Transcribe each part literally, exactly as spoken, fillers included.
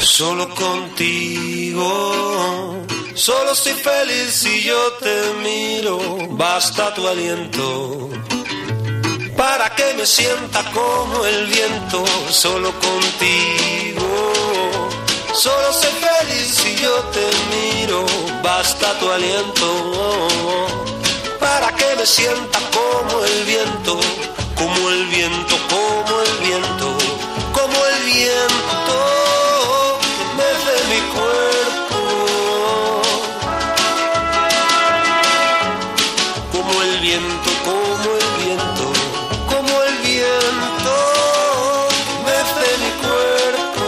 Solo contigo, solo soy feliz si yo te miro. Basta tu aliento para que me sienta como el viento. Solo contigo, solo soy feliz si yo te miro. Basta tu aliento para que me sienta como el viento, como el viento, como el viento, como el viento que mece mi cuerpo, como el viento, como el viento, como el viento que mece mi cuerpo.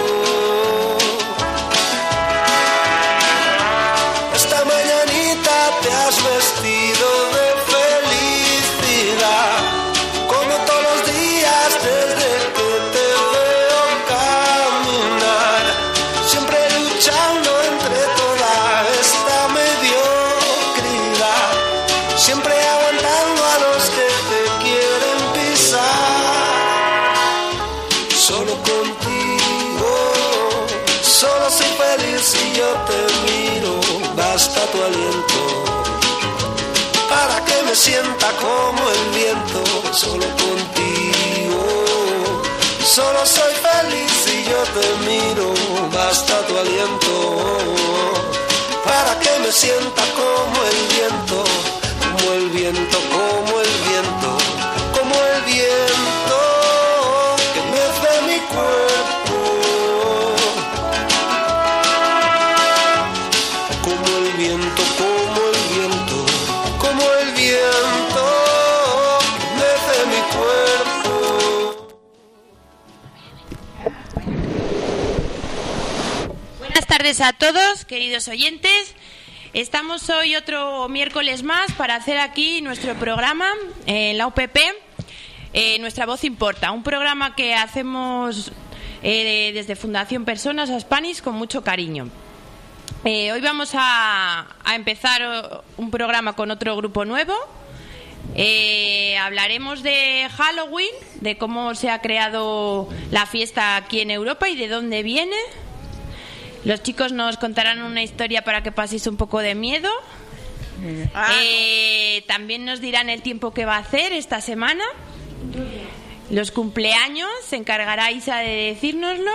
Esta mañanita te has vestido de felicidad, como todos los días desde que te veo caminar, siempre luchando entre toda esta mediocridad, siempre aguantando a los que te quieren pisar. Solo contigo, solo soy feliz si yo te miro. Basta tu aliento para que me sienta como el viento. Solo contigo, solo soy feliz si yo te miro. Basta tu aliento para que me sienta como el viento, como el viento, como el viento, como el viento que mece mi cuerpo, como el viento, como el viento, como el viento que mece mi cuerpo. Buenas tardes a todos, queridos oyentes. Estamos hoy otro miércoles más para hacer aquí nuestro programa eh, en la U P P, eh, Nuestra Voz Importa, un programa que hacemos eh, desde Fundación Personas a Spanish con mucho cariño. Eh, hoy vamos a, a empezar un programa con otro grupo nuevo. Eh, hablaremos de Halloween, de cómo se ha creado la fiesta aquí en Europa y de dónde viene. Los chicos nos contarán una historia para que paséis un poco de miedo. Eh, también nos dirán el tiempo que va a hacer esta semana. Los cumpleaños, se encargará Isa de decírnoslo.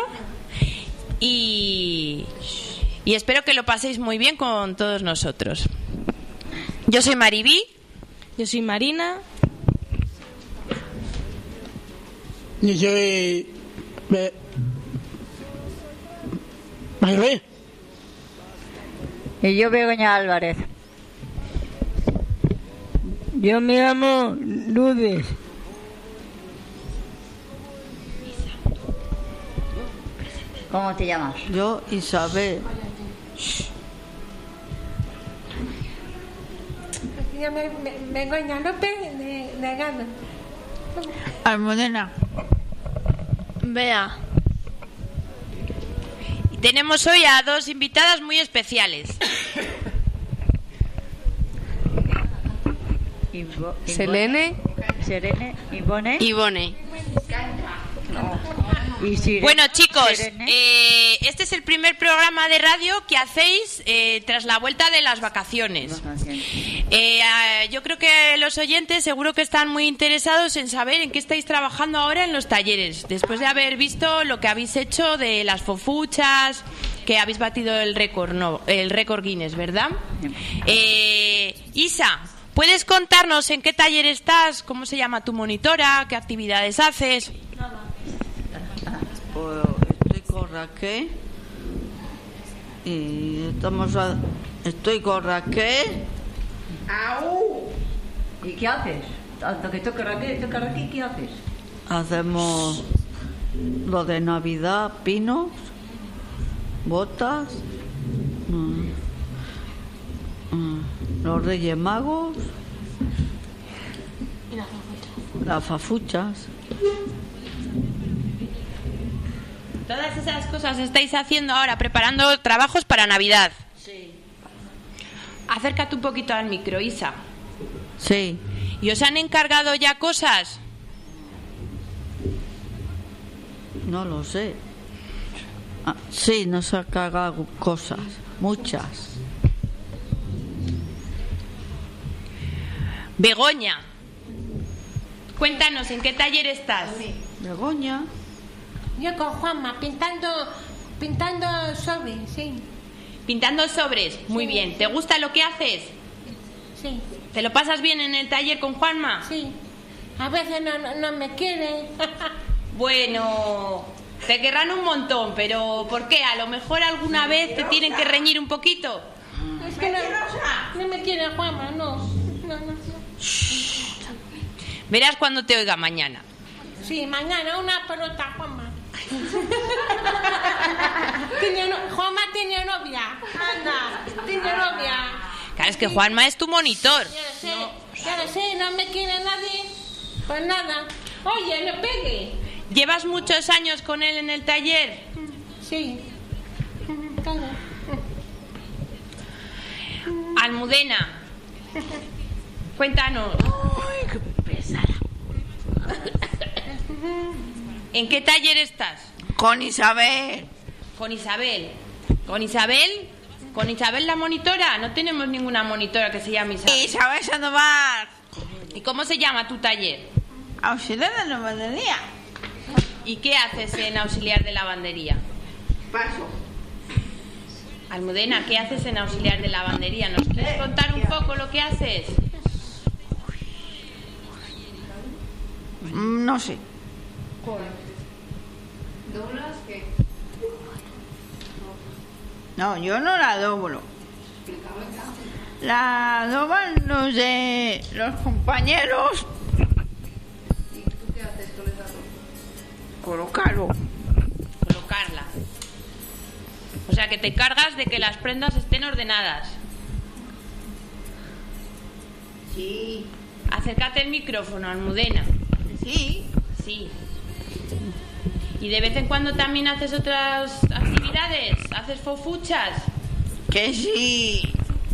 Y, y espero que lo paséis muy bien con todos nosotros. Yo soy Maribí. Yo soy Marina. Yo soy... Me... Maribí. Y yo Begoña Álvarez. Yo me llamo Lourdes. ¿Cómo te llamas? Yo Isabel. Yo me, me, Begoña López de, de Gana. Almudena. Bea. Y tenemos hoy a dos invitadas muy especiales. Ivo, Selene. Serene. Ivone. Ivone. Y Sire, bueno, chicos, Serene. eh, este es el primer programa de radio que hacéis eh, tras la vuelta de las vacaciones. Eh, yo creo que los oyentes seguro que están muy interesados en saber en qué estáis trabajando ahora en los talleres, después de haber visto lo que habéis hecho de las fofuchas, que habéis batido el récord, no, el récord Guinness, ¿verdad? Eh, Isa, ¿puedes contarnos en qué taller estás? ¿Cómo se llama tu monitora? ¿Qué actividades haces? Pues estoy con Raquel y estamos a... estoy con Raquel. ¡Au! ¿Y qué haces? Tanto que toca Raquel, toca Raquel, ¿qué haces? Hacemos lo de Navidad, pinos, botas, mm, mm, los Reyes Magos, las fafuchas. Todas esas cosas estáis haciendo ahora, preparando trabajos para Navidad. Sí. Acércate un poquito al micro, Isa. Sí. ¿Y os han encargado ya cosas? No lo sé. Ah, sí, nos ha cargado cosas, muchas. Begoña, cuéntanos, ¿en qué taller estás? Begoña. Yo con Juanma, pintando, pintando sobre, sí, Pintando sobres, muy Sí. bien. ¿Te gusta lo que haces? sí, ¿Te lo pasas bien en el taller con Juanma? sí. A veces no, no, no me quiere. Bueno, te querrán un montón, pero ¿por qué? A lo mejor alguna vez te tienen que reñir un poquito. Es que no, no me quiere Juanma, no. No, no, no. Verás cuando te oiga mañana. Sí, mañana una pelota, Juanma. Tiene no- Juanma tiene novia. Anda, tiene novia. Claro, es que Juanma es tu monitor. Ya lo sé, ya lo sé, no me quiere nadie. Pues nada. Oye, no pegue. ¿Llevas muchos años con él en el taller? Sí. Claro. Almudena, cuéntanos. ¿En qué taller estás? Con Isabel. Con Isabel. ¿Con Isabel? ¿Con Isabel la monitora? No tenemos ninguna monitora que se llame Isabel. Isabel Sandoval. ¿Y cómo se llama tu taller? Auxiliar de lavandería. ¿Y qué haces en auxiliar de lavandería? Paso. Almudena, ¿qué haces en auxiliar de lavandería? ¿Nos quieres contar un poco lo que haces? Mm, No sé. ¿Doblas qué? No, yo no la doblo. La doblan los de los compañeros. ¿Y tú qué haces con esa ropa? Colocarlo. Colocarla. O sea, que te cargas de que las prendas estén ordenadas. Sí. Acércate el micrófono, Almudena. Sí. Sí. ¿Y de vez en cuando también haces otras actividades? ¿Haces fofuchas? Que sí.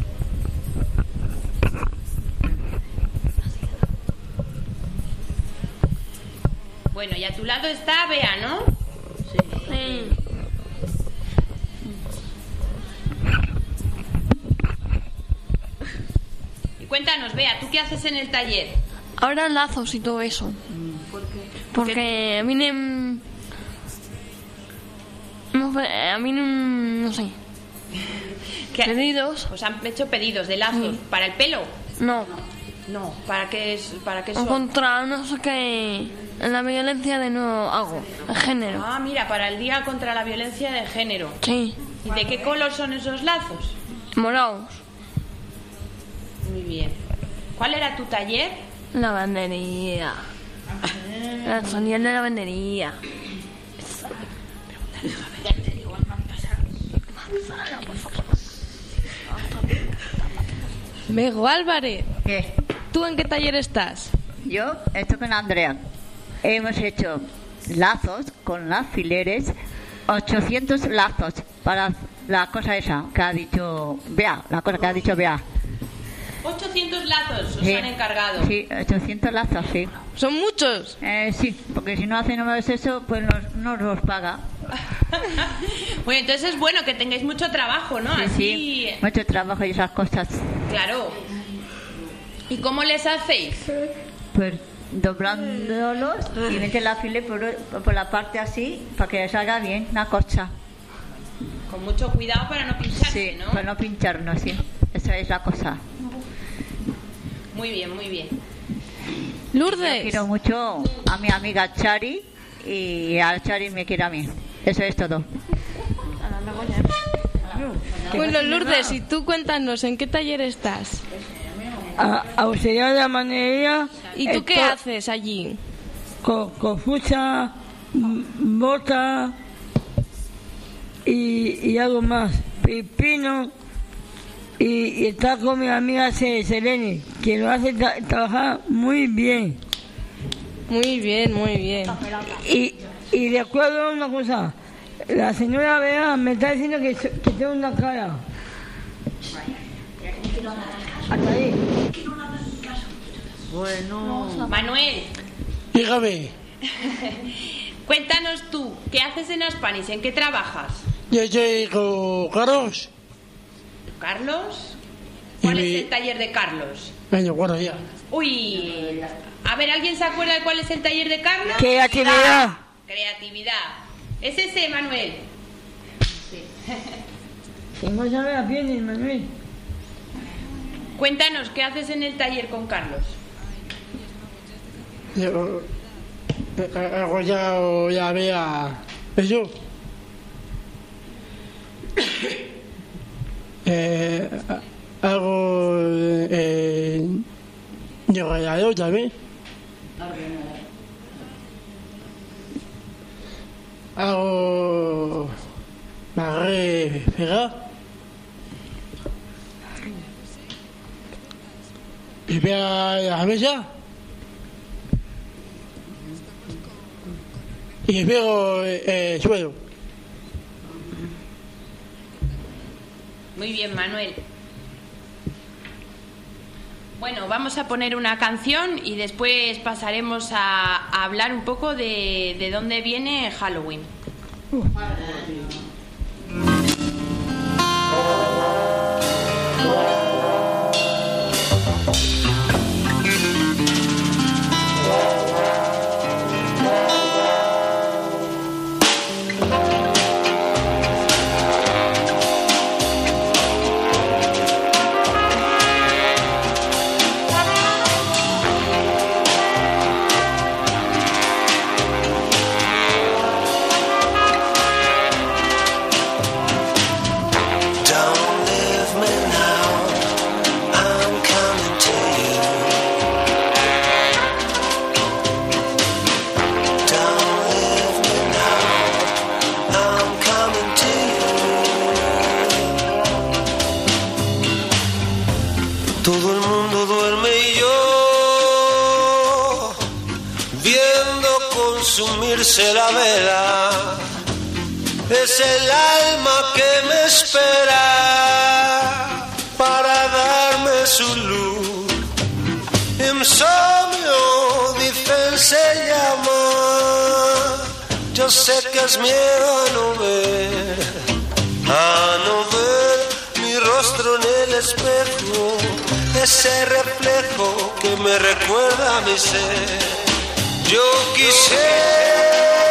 Bueno, y a tu lado está Bea, ¿no? Sí. Y cuéntanos, Bea, ¿tú qué haces en el taller? Ahora lazos y todo eso. ¿Por qué? Porque vienen... No sé, a mí no, no sé. ¿Qué? Pedidos. Os han hecho pedidos de lazos. Sí. ¿Para el pelo? No. No. ¿Para qué, es, para qué son? Contra no sé qué. En la violencia de no hago. El género. Ah, mira, para el Día contra la Violencia de Género. Sí. ¿Y de qué color son esos lazos? Morados. Muy bien. ¿Cuál era tu taller? Lavandería. La sonido de la lavandería. Bego Álvarez, ¿Qué? ¿tú en qué taller estás? Yo estoy con Andrea. Hemos hecho lazos con alfileres, ochocientos lazos para la cosa esa que ha dicho Bea, la cosa que ha dicho Bea. ochocientos lazos os Sí. han encargado. Sí, ochocientos lazos, sí. ¿Son muchos? Eh, sí, porque si no hacen eso, pues nos, no nos paga. Bueno, entonces es bueno que tengáis mucho trabajo, ¿no? Sí, Así, sí, mucho trabajo y esas cosas. claro. ¿Y cómo les hacéis? Pues doblándolos y meter el alfiler por, por la parte así para que salga bien la cosa. Con mucho cuidado para no pincharse, Sí, ¿no? para no pincharnos, sí. Esa es la cosa. Muy bien, muy bien. Yo Lourdes, quiero mucho a mi amiga Chari y a Chari me quiere a mí. Eso es todo. bueno, Lourdes, y tú cuéntanos, ¿en qué taller estás? A- auxiliar de lavandería. ¿Y tú qué esto- haces allí? Con, con fucha, m- bota y, y algo más. Pepino. Y, y está con mi amiga Se- Selene, que lo hace tra- trabajar muy bien. Muy bien, muy bien. Y, y recuerdo una cosa. La señora Bea me está diciendo que, so- que tengo una cara. Hasta ahí. Bueno. Manuel, Dígame. Cuéntanos tú, ¿qué haces en Aspanis? ¿En qué trabajas? Yo estoy con Carlos. ¿Carlos? ¿Cuál Y es mi- el taller de Carlos? Año cuatro ya. Uy, a ver, ¿alguien se acuerda de cuál es el taller de Carlos? Creatividad. Creatividad. ¿Es ese, Manuel? Tengo ya la piel, Manuel. Cuéntanos, ¿qué haces en el taller con Carlos? Yo eh, hago ya, ya vea eso. eh, hago eh, de rayador también. Hago barré pegar. Y pega la mesa. Y pego eh, el suelo. Muy bien, Manuel. Bueno, vamos a poner una canción y después pasaremos a, a hablar un poco de, de dónde viene Halloween. Don't leave me now, I'm coming to you. Don't leave me now, I'm coming to you. Todo el mundo duerme y yo, viendo consumirse la vela. Es el alma que me espera para darme su luz. Insomnio, dicen, se llama. Yo sé que es miedo a no ver, a no ver mi rostro en el espejo, ese reflejo que me recuerda a mi ser. Yo quisiera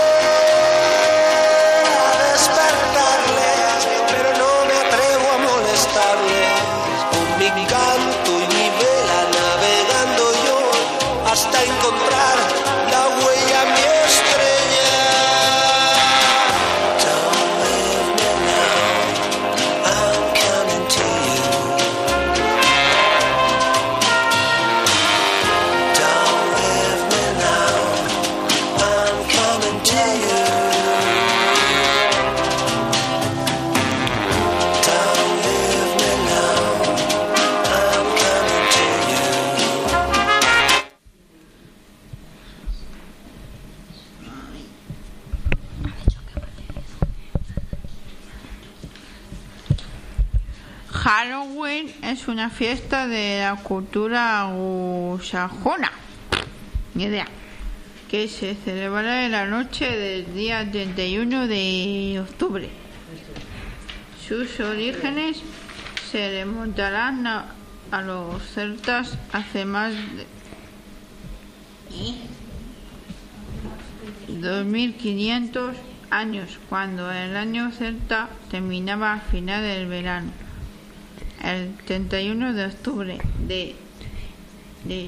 despertarles, pero no me atrevo a molestarles. Con mi canto y mi vela navegando yo hasta encontrar la huella, mi estrella. Don't leave me now, I'm coming to you. Don't leave me now, I'm coming to you. Don't leave me now, I'm coming to you. Halloween es una fiesta de la cultura anglosajona, ni idea, que se celebra en la noche del día treinta y uno de octubre. Sus orígenes se remontarán a, a los celtas hace más de dos mil quinientos años, cuando el año celta terminaba a final del verano. El treinta y uno de octubre de, de,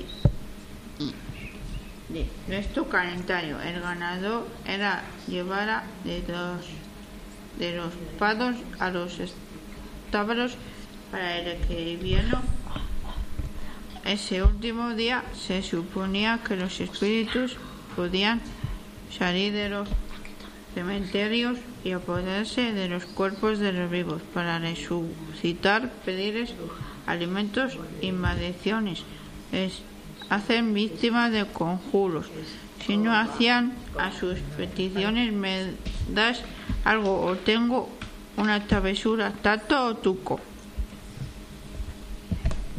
de nuestro calendario, el ganador era llevar de los, de los pados a los establos para el invierno. Ese último día se suponía que los espíritus podían salir de los cementerios y apoderarse de los cuerpos de los vivos para resucitar, pedirles alimentos y maldiciones. Les hacen víctimas de conjuros. Si no hacían a sus peticiones, me das algo o tengo una travesura, tato o tuco.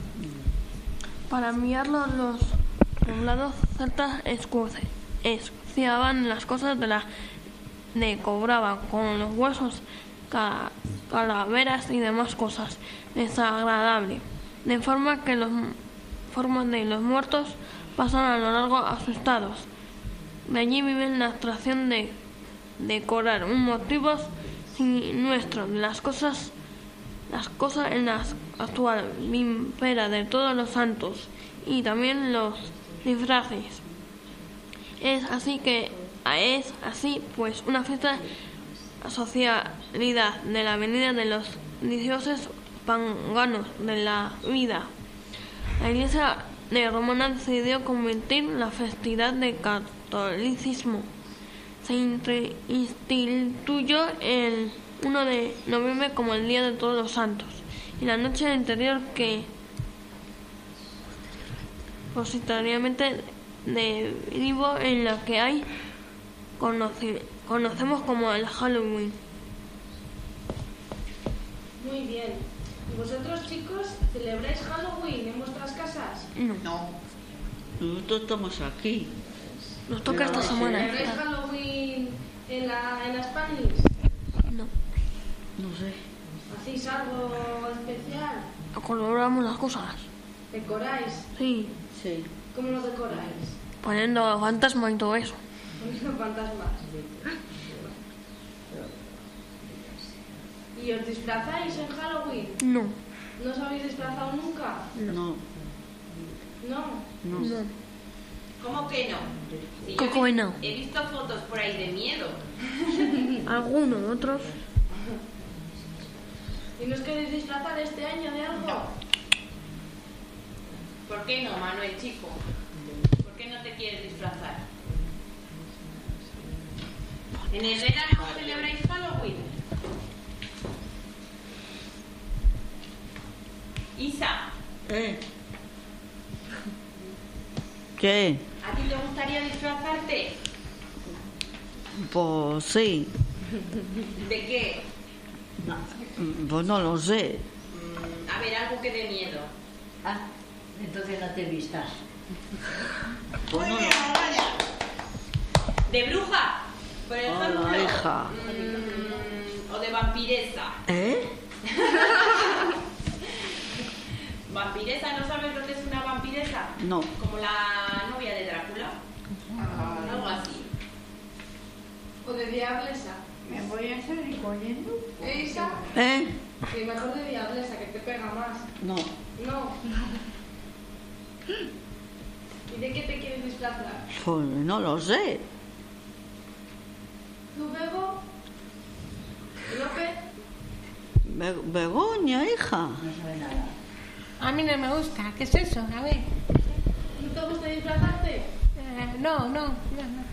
Para enviarlo los poblados celtas escoceses vaciaban las cosas de la de cobraban con los huesos, ca, calaveras y demás cosas desagradables, de forma que los formas de los muertos pasan a lo largo asustados. De allí viven la atracción de decorar un motivo siniestro de las cosas, las cosas en la actual víspera de Todos los Santos y también los disfraces. Es así que es así pues una fiesta socialidad de la venida de los dioses paganos de la vida. La Iglesia de Romana decidió convertir la festividad del catolicismo. Se instituyó el primero de noviembre como el Día de Todos los Santos y la noche anterior que posteriormente derivó en la que hay conoce, conocemos como el Halloween. Muy bien. ¿Y vosotros, chicos, celebráis Halloween en vuestras casas? No. No. Nosotros estamos aquí. Nos toca esta semana. ¿Celebráis Halloween en, la, en las Panis? No. No sé. ¿Hacéis algo especial? Coloramos las cosas. ¿Decoráis? Sí. Sí. ¿Cómo lo decoráis? Poniendo fantasmas y todo eso. Poniendo fantasmas. ¿Y os disfrazáis en Halloween? No. ¿No os habéis disfrazado nunca? No. No. No. No. ¿Cómo que no? Si yo ¿Cómo he, no? he visto fotos por ahí de miedo. Algunos, otros. ¿Y no os queréis disfrazar este año de algo? No. ¿Por qué no, Manuel, chico? ¿Por qué no te quieres disfrazar? ¿En Herrera no celebráis Halloween? Isa, ¿Eh? ¿Qué? ¿a ti te gustaría disfrazarte? Pues sí. ¿De qué? Pues no lo sé. Mm, a ver, algo que dé miedo. Ah, entonces no te vistas. Pues no lo ¿De bruja? Por ejemplo. Hola, hija. Mm, o de vampiresa. ¿Eh? ¿Vampiresa? ¿No sabes lo que es una vampiresa? No. Como la novia de Drácula. Algo así. ¿O de diablesa? Me voy a salir corriendo. ¿Eh, Isa? ¿Eh? Sí, mejor de diablesa, que te pega más. No. No. ¿Y de qué te quieres disfrazar? Pues no lo sé. ¿Tú, Bebo? ¿López? Be- Begoña, hija. A mí no me gusta. ¿Qué es eso? A ver. ¿No te gusta disfrazarte? Eh, no, no, no, no.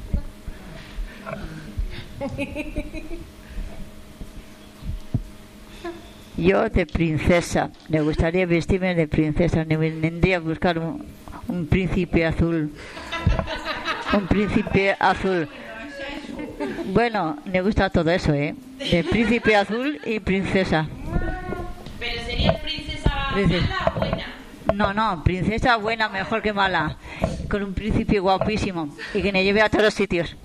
Yo de princesa. Me gustaría vestirme de princesa. Me vendría a buscar un, un príncipe azul. Un príncipe azul. Bueno, me gusta todo eso, ¿eh? De príncipe azul y princesa. ¿Pero serías princesa Princesa. mala o buena? No, no, princesa buena, mejor que mala. Con un príncipe guapísimo y que me lleve a todos los sitios.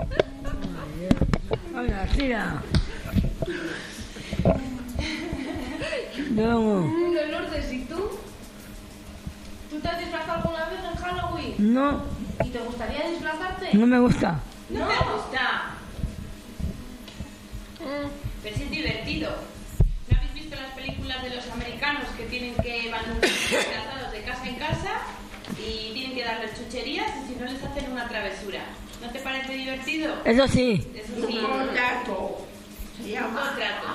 Hola, tira. No, Mm, Lourdes, ¿y tú? ¿Tú te has disfrazado alguna vez en Halloween? no, ¿Y te gustaría disfrazarte? no me gusta. ¿No, te gusta? Pero sí es divertido. ¿No habéis visto las películas de los americanos que tienen que van disfrazados de casa en casa y tienen que darles chucherías y si no les hacen una travesura? ¿No te parece divertido? Eso sí, Eso sí. Contrato. Se Un llama. contrato.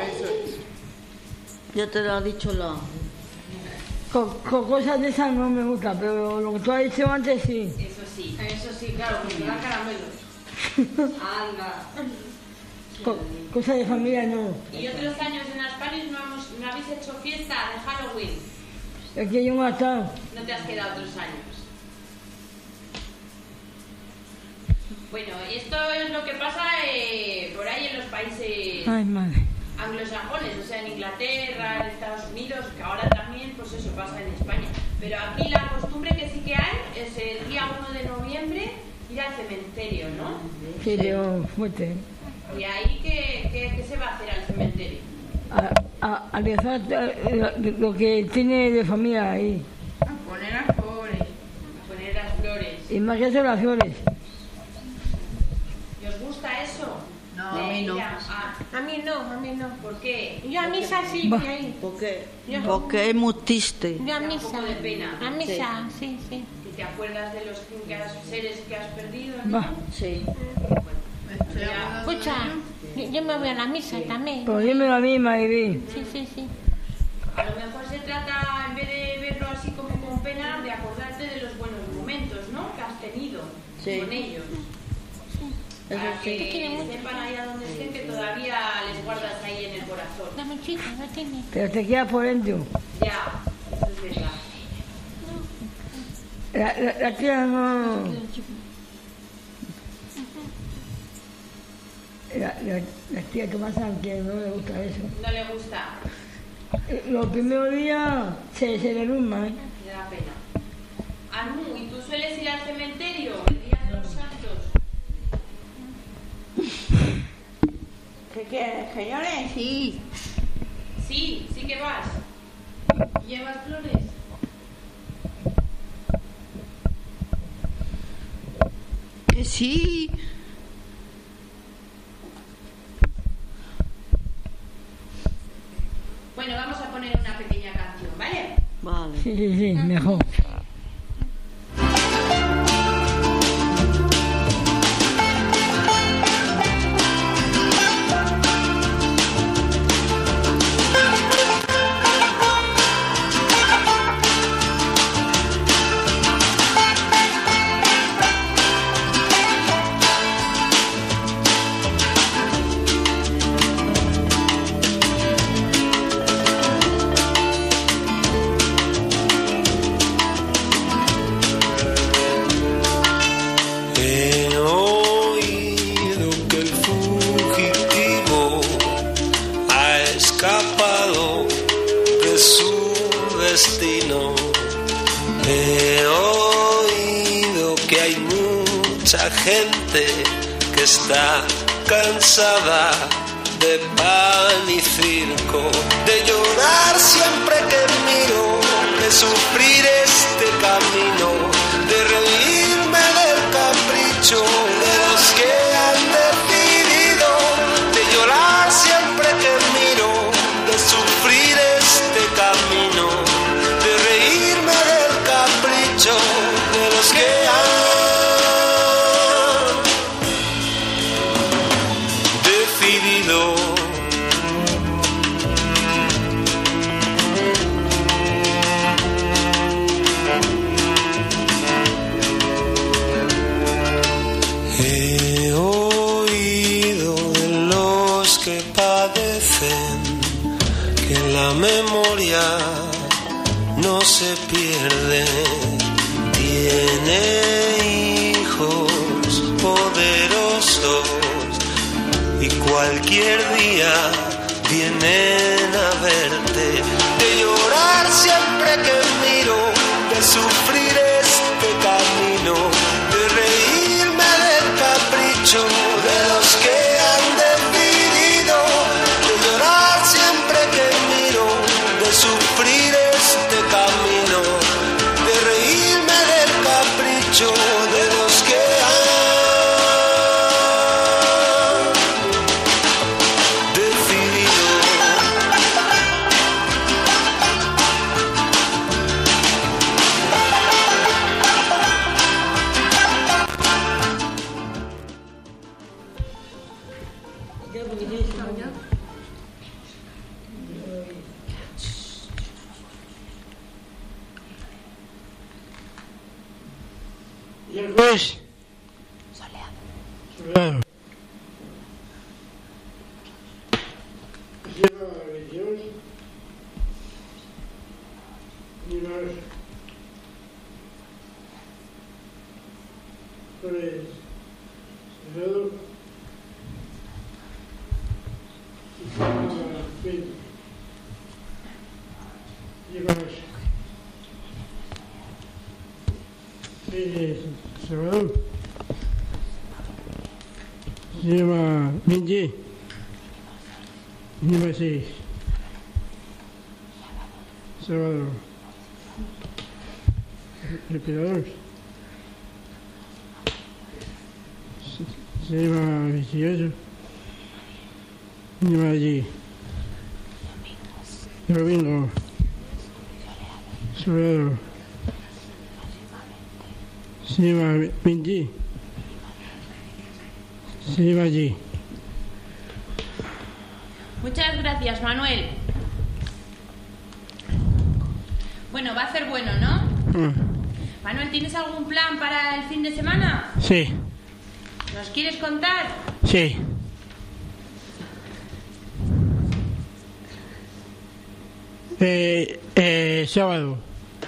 Ya te lo ha dicho la... con, con cosas de esas no me gusta, pero lo que tú has dicho antes sí. Eso sí. Eso sí, claro, porque te dan caramelos. Anda. Co- cosas de familia no. Y otros años en las Paris no, hemos, no habéis hecho fiesta de Halloween. Es que yo no he estado. No te has quedado otros años. Bueno, y esto es lo que pasa eh, por ahí en los países Ay, madre. anglosajones, o sea, en Inglaterra, en Estados Unidos, que ahora también, pues eso pasa en España. Pero aquí la costumbre que sí que hay es el día uno de noviembre ir al cementerio, ¿no? Sí, pero fuerte. ¿Y ahí qué, qué, qué se va a hacer al cementerio? A, a, a rezar lo, lo que tiene de familia ahí. A poner las flores. A poner las flores. Y más que hacer oraciones. ¿Y os gusta eso? No, De a mí no. ir a- a- A mí no, a mí no. ¿Por qué? Yo a misa sí Va. voy a ir. ¿Por qué? Yo- Porque es muy triste. Yo a Da un misa. poco de pena. A misa, sí, sí. Que te acuerdas de los que has- seres que has perdido, ¿no? Va. Sí. Estoy acordando de Escucha, ello. yo, yo me voy a la misa también. Pues dime la misma, Ivy. Sí, sí, sí. A lo mejor se trata, en vez de verlo así como con pena, de acordarte de los buenos momentos, ¿no? Que has tenido Sí. con ellos. Eso Para sí. que sepan ahí a donde estén que todavía les guardas ahí en el corazón. Dame chica, no tiene. Pero te quedas por dentro. Ya, eso es verdad. La, la, la tía no... La, la, la tía que pasa que no le gusta eso. No le gusta, Eh, Los primeros días se, se derrumba, ¿eh? le da pena. Anu, ¿y tú sueles ir al cementerio el día de los santos? ¿Qué quieres? ¿Que llore? Sí. Sí, sí que vas. ¿Llevas flores? Que sí. Bueno, vamos a poner una pequeña canción, ¿vale? Vale. Sí, sí, sí, mejor. He oído que el fugitivo ha escapado de su destino. He oído que hay mucha gente que está cansada de pan y circo, de llorar siempre que miro, de sufrir este camino, de reírme del capricho de los que han decidido, de llorar siempre que miro, de sufrir este camino, de reírme del capricho de los que han decidido. He oído de los que padecen que la memoria no se pierde. Tiene hijos poderosos y cualquier día vienen a verte. De llorar siempre que miro, de sufrir este camino, de reírme del capricho de los que han decidido, de llorar siempre que miro, de sufrir este camino, de reírme del capricho de los que han decidido. ¿Y el juez? Soleado. Lleva la religión y los pues sagrados y para fin llevas sí, Salvador. se llama Benji. Número seis. Sábado. Respirador. Se, se llama veintiocho. Número allí. Domingo. Soleado. Se llama Benji. Se llama allí. Muchas gracias, Manuel. Bueno, va a ser bueno, ¿no? Mm. Manuel, ¿tienes algún plan para el fin de semana? Sí, ¿Nos quieres contar? sí. Eh, eh, sábado.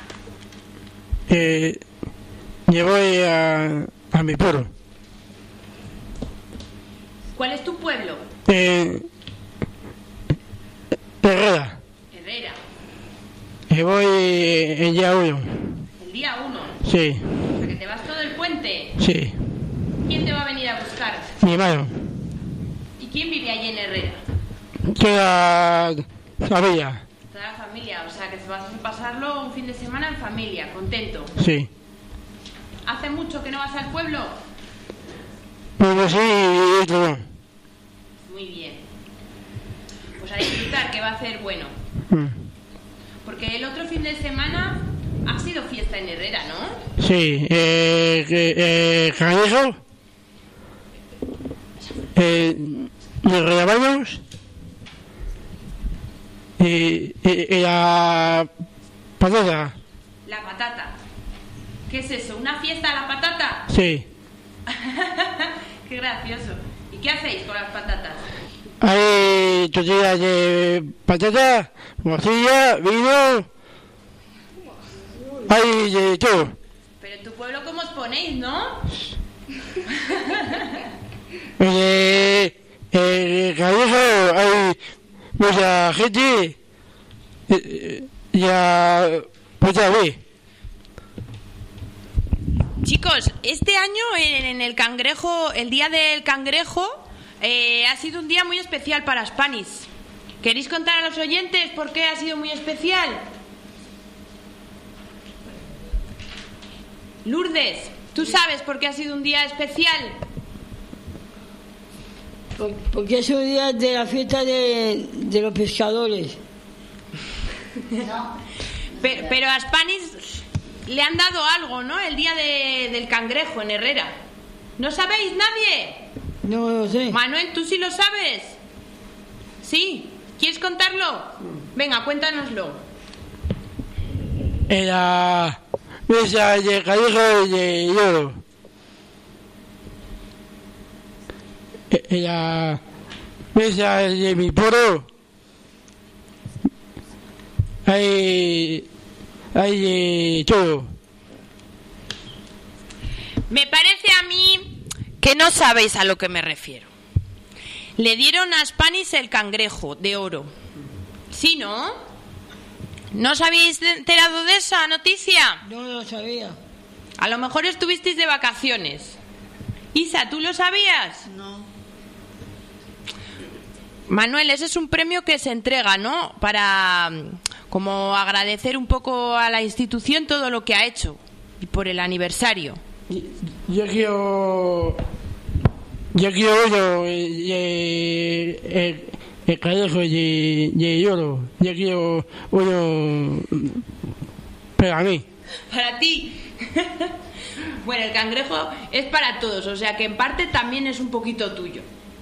Eh, me voy a, a mi pueblo. ¿Cuál es tu pueblo? Eh, Herrera. Herrera. Me voy el día uno. El día uno. Sí, O sea, que te vas todo el puente. sí. ¿Quién te va a venir a buscar? Mi hermano. ¿Y quién vive allí en Herrera? Toda la familia. Toda la familia. O sea, que vas a pasarlo un fin de semana en familia, contento. Sí. ¿Hace mucho que no vas al pueblo? Bueno, sí, y esto no. Muy bien. Pues a disfrutar, que va a ser bueno. Mm. Porque el otro fin de semana ha sido fiesta en Herrera, ¿no? Sí, eh, que, eh, Canejo, eh, nos grabamos y, y, y la patata, La patata. ¿Qué es eso? ¿Una fiesta a la patata? sí. Qué gracioso. ¿Y qué hacéis con las patatas? Hay tortillas de patata, morcilla, vino, hay de todo. Pero en tu pueblo, ¿cómo os ponéis, no? Eh, eh, Canejo hay mucha gente eh, ya puede ver. Chicos, este año en, en el cangrejo, el día del cangrejo, eh, ha sido un día muy especial para Spanish. ¿Queréis contar a los oyentes por qué ha sido muy especial? Lourdes, ¿tú sabes por qué ha sido un día especial? Por- Porque es un día de la fiesta de, de los pescadores. Pero, pero a Spanish le han dado algo, ¿no? El día de- del cangrejo en Herrera. ¿No sabéis nadie? No lo sé. Manuel, ¿tú sí lo sabes? ¿Sí? ¿Quieres contarlo? Venga, cuéntanoslo. En la mesa de Canejo y de Lloro. En la mesa de mi pueblo hay, hay de todo. Me parece a mí que no sabéis a lo que me refiero. Le dieron a Spanish el cangrejo de oro. ¿Sí, no? ¿No os habéis enterado de esa noticia? No lo sabía. A lo mejor estuvisteis de vacaciones. Isa, ¿tú lo sabías? No. Manuel, ese es un premio que se entrega, ¿no? Para mm, como agradecer un poco a la institución todo lo que ha hecho y por el aniversario. Yo quiero. Yo quiero yo, eh, el, el Canejo de, de Lloro. Yo quiero uno para mí. Para ti. Bueno, el cangrejo es para todos, o sea que en parte también es un poquito tuyo.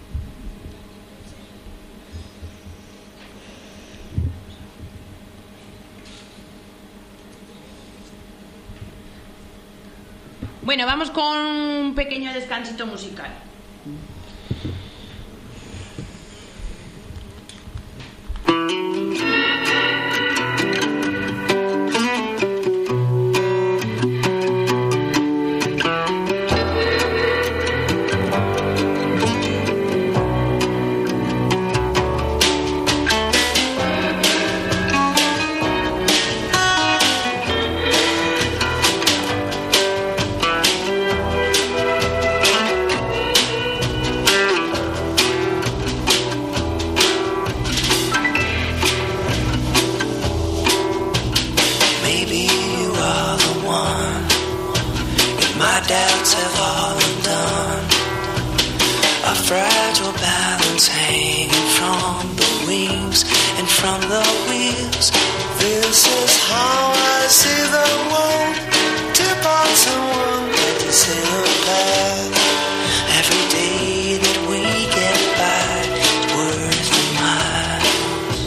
Bueno, vamos con un pequeño descansito musical. Thank doubts have all undone. A fragile balance hanging from the wings and from the wheels. This is how I see the world. Two parts in one, but this is a path. Every day that we get by, worth the miles.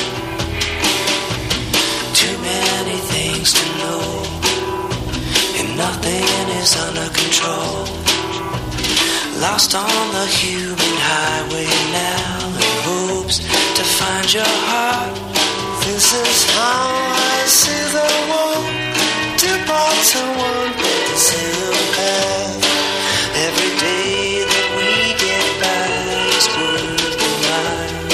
Too many things to know, and nothing is under control. Lost on the human highway now, in hopes to find your heart. This is how I see the world. Two parts in one, but this is a path. Every day that we get by is worth the miles.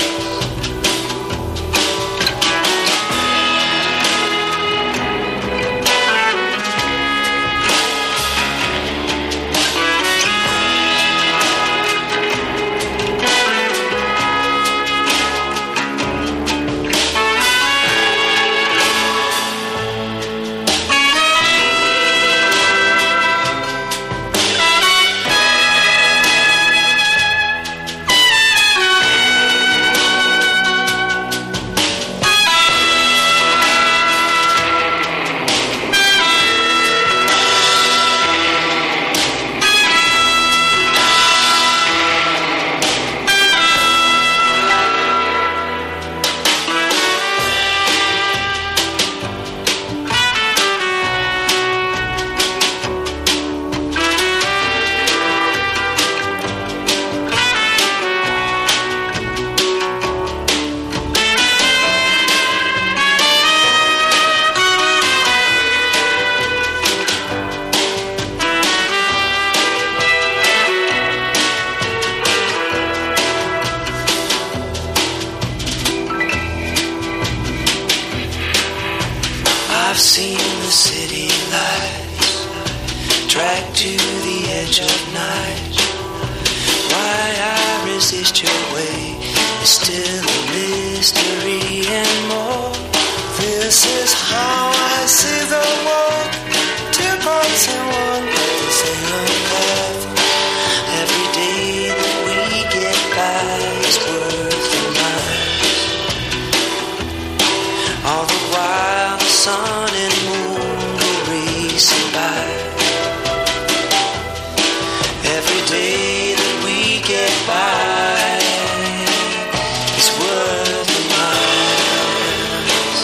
I've seen the city lights dragged to the edge of night. Why I resist your way is still a mystery and more. This is how I see the world. Two parts in one, but this is a path. Every day that we get by is worth the miles. All the while the sun and moon go racing by. Every day that we get by is worth the miles.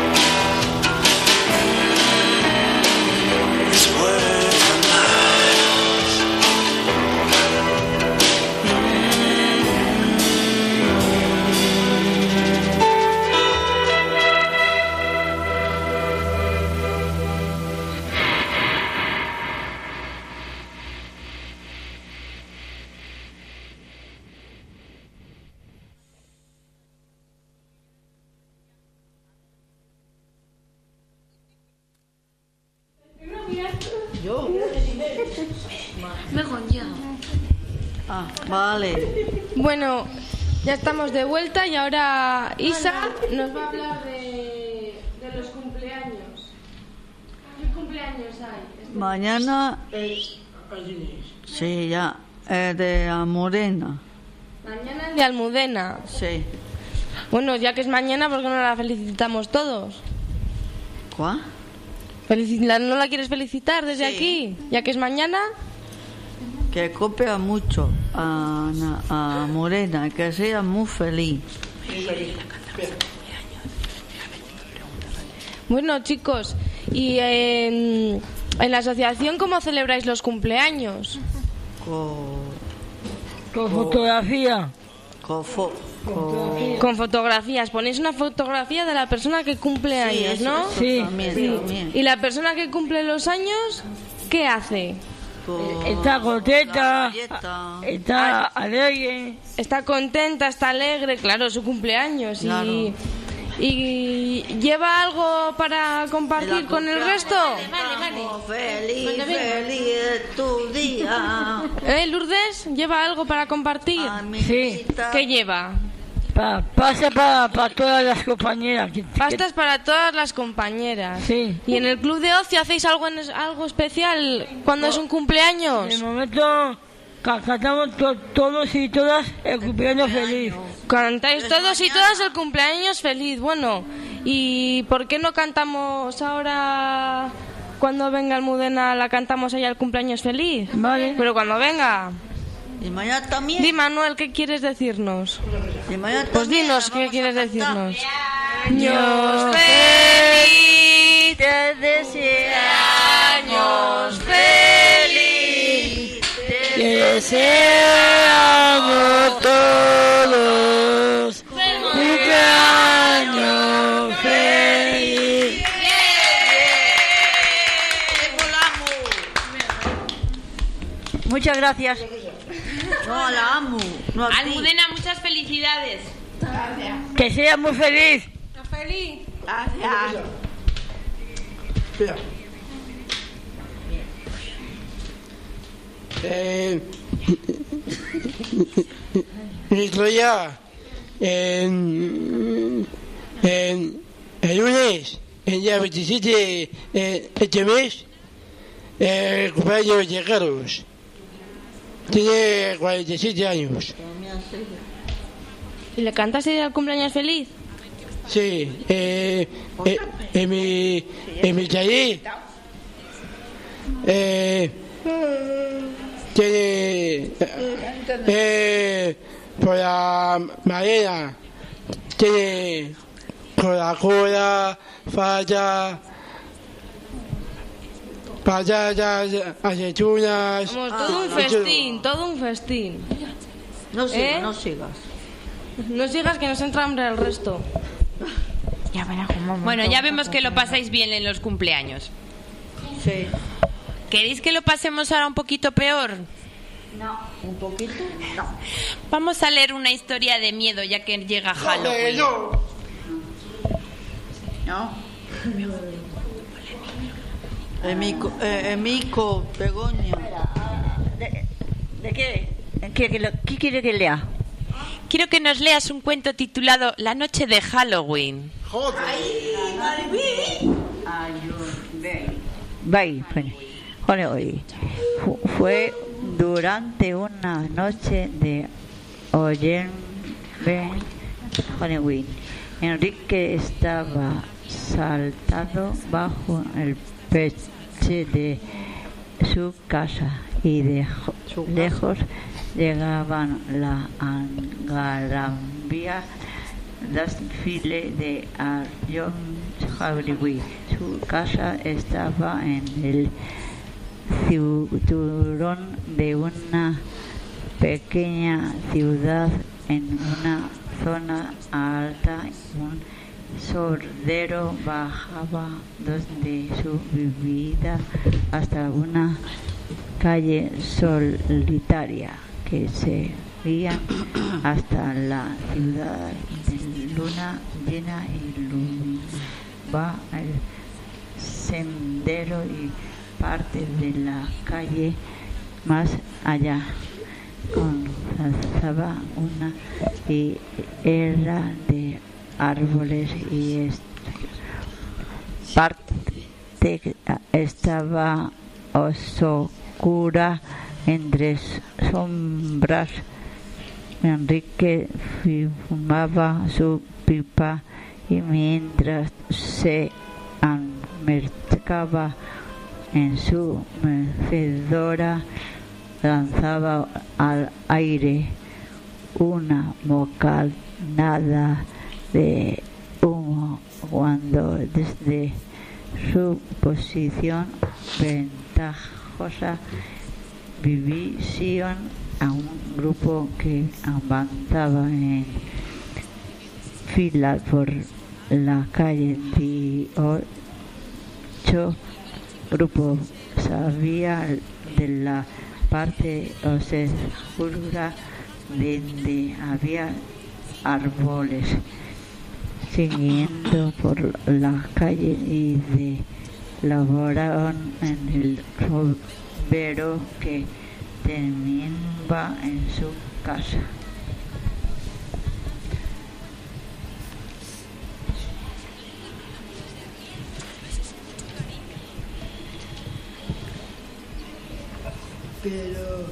It's worth the miles. Yo. Mejor ya. Ah, vale. Bueno, ya estamos de vuelta y ahora Isa nos va a hablar de, de los cumpleaños. ¿Qué cumpleaños hay? Mañana. Sí, ya. Eh, de Almudena. Mañana es de Almudena. Sí. Bueno, ya que es mañana, ¿por qué no la felicitamos todos? ¿Cuál? Felici- ¿la- ¿No la quieres felicitar desde Sí. aquí? Ya que es mañana. Que copia mucho a, a Morena, que sea muy feliz. Bueno, chicos, ¿y en, en la asociación cómo celebráis los cumpleaños? Con, Con fotografía. con, fo- con- Con fotografías. Ponéis una fotografía de la persona que cumple años, eso- ¿no? eso Sí. también, Sí. también. ¿Y la persona que cumple los años, qué hace? Con- Está contenta, galleta. está alegre. Está contenta, está alegre, claro, es su cumpleaños. Claro. Y, y lleva algo para compartir con el resto. Estamos feliz, feliz es tu día. ¿Eh, Lourdes? ¿Lleva algo para compartir? Amiguita. ¿Qué lleva? Pa, pasa para pa todas las compañeras. Que, Pastas que... para todas las compañeras. Sí. ¿Y en el club de ocio hacéis algo en, algo especial cuando oh, es un cumpleaños? De momento cantamos to, todos y todas el cumpleaños feliz. Cantáis todos y todas el cumpleaños feliz. Bueno, ¿y por qué no cantamos ahora cuando venga Almudena, la cantamos allá el cumpleaños feliz? Vale. Pero cuando venga... Y mañana también. Di, Manuel, ¿qué quieres decirnos? Y mañana pues también dinos qué quieres decirnos. Años feliz, te deseamos feliz, te deseamos todos cumpleaños feliz. Muchas gracias. No, la amo. No, Almudena, muchas felicidades. Gracias. Que sea muy feliz. Feliz. Gracias. Espera. Eh, Nicoya, en, en el lunes, el día veintisiete de este mes, el cumpleaños de Carlos. Tiene cuarenta y siete años. ¿Y le cantaste el cumpleaños feliz? Sí, eh, eh, en mi, en mi taller, eh, tiene, eh, por la mañana, tiene Coca-Cola, falla, patatas, aceitunas. Vamos, todo un festín, todo un festín. No sigas, ¿Eh? no sigas. No sigas que nos entra hambre el resto. Ya verá cómo bueno, ya vemos que lo pasáis bien en los cumpleaños. Sí. ¿Queréis que lo pasemos ahora un poquito peor? No, un poquito no. Vamos a leer una historia de miedo ya que llega Halloween. No. No. Emico, eh, Emico, Begoña. ¿De, de qué? ¿Qué, qué, ¿Qué quiere que lea? Quiero que nos leas un cuento titulado La noche de Halloween. Joder. Bye, Halloween. Fue durante una noche de Halloween. Enrique estaba saltado bajo el peche de su casa y de lejos llegaban la algarabía desfile de John Halloween. Su casa estaba en el cinturón de una pequeña ciudad en una zona alta. Un sordero bajaba desde su vivienda hasta una calle solitaria que se veía hasta la ciudad de luna llena iluminaba el sendero y parte de la calle más allá comenzaba una hilera de árboles y parte estaba oscura entre sombras. Enrique fumaba su pipa y mientras se acercaba en su mecedora lanzaba al aire una bocanada de humo cuando desde su posición ventajosa visión a un grupo que avanzaba en fila por la calle. Dicho grupo sabía de la parte oscura donde había árboles, siguiendo por la calle y elaboraron en el robero que terminaba en su casa. pero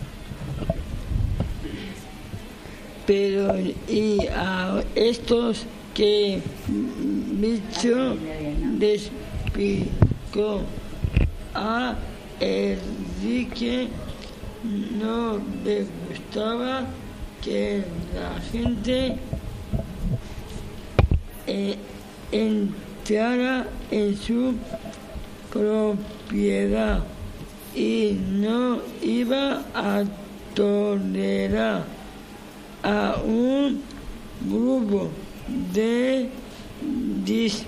pero y a estos que Micho les explicó a Enrique no le gustaba que la gente eh, entrara en su propiedad y no iba a tolerar a un grupo de dis,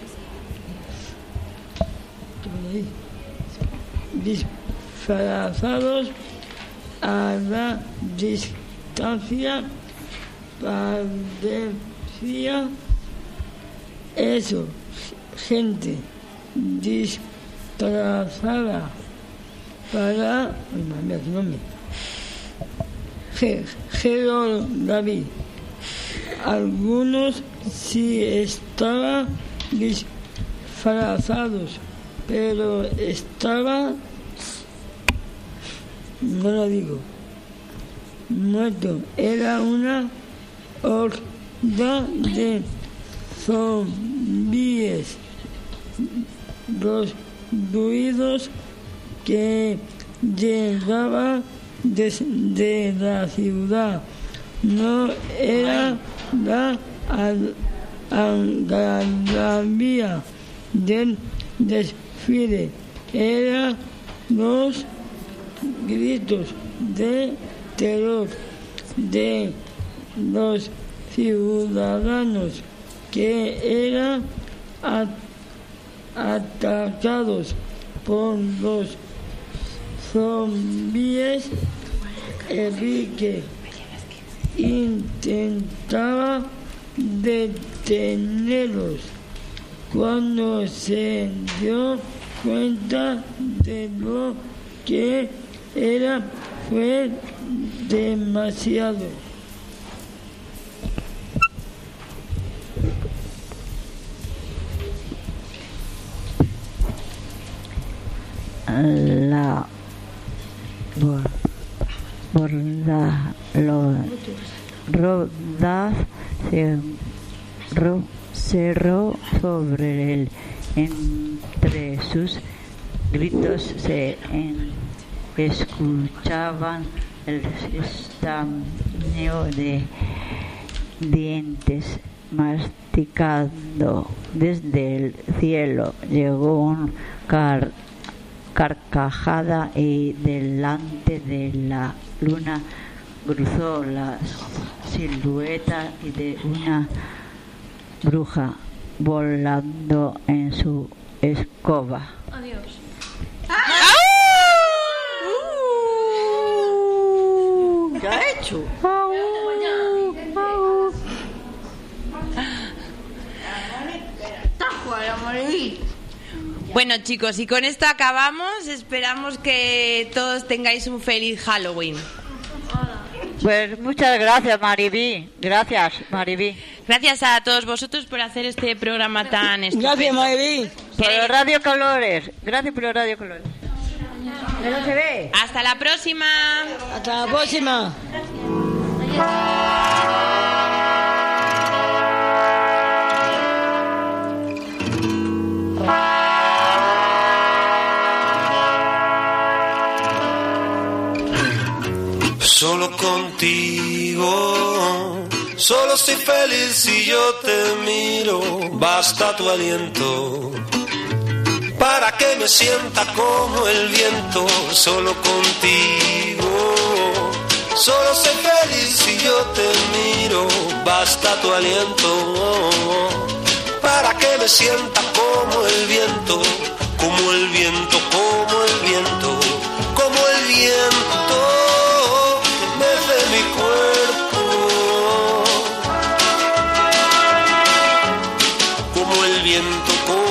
disfrazados a la distancia parecía eso, gente disfrazada para Gerardo David. Algunos sí estaban disfrazados, pero estaba, no lo digo, muerto. Era una horda de zombies. Los ruidos que llegaban desde la ciudad no era la algarabía del desfile, eran los gritos de terror de los ciudadanos que eran atacados por los zombies. Enrique intentaba detenerlos. Cuando se dio cuenta de lo que era, fue demasiado. La por, por la lo, rodaz se ro, cerró sobre él. Entre sus gritos se en, escuchaban el estameo de dientes masticando. Desde el cielo llegó un car carcajada y delante de la luna cruzó la silueta de una bruja volando en su escoba. Adiós. ¿Qué ha hecho? Bueno, chicos, y con esto acabamos. Esperamos que todos tengáis un feliz Halloween. Pues muchas gracias, Maribí. Gracias, Maribí. Gracias a todos vosotros por hacer este programa tan estupendo. Gracias, Maribí. Por Radio Colores. Gracias por Radio Colores. Pero se ve. Hasta la próxima. Hasta la próxima. Solo contigo, solo soy feliz si yo te miro. Basta tu aliento para que me sienta como el viento. Solo contigo, solo soy feliz si yo te miro. Basta tu aliento para que me sienta como el viento, como el viento, como el viento, como el viento. De mi cuerpo, como el viento, como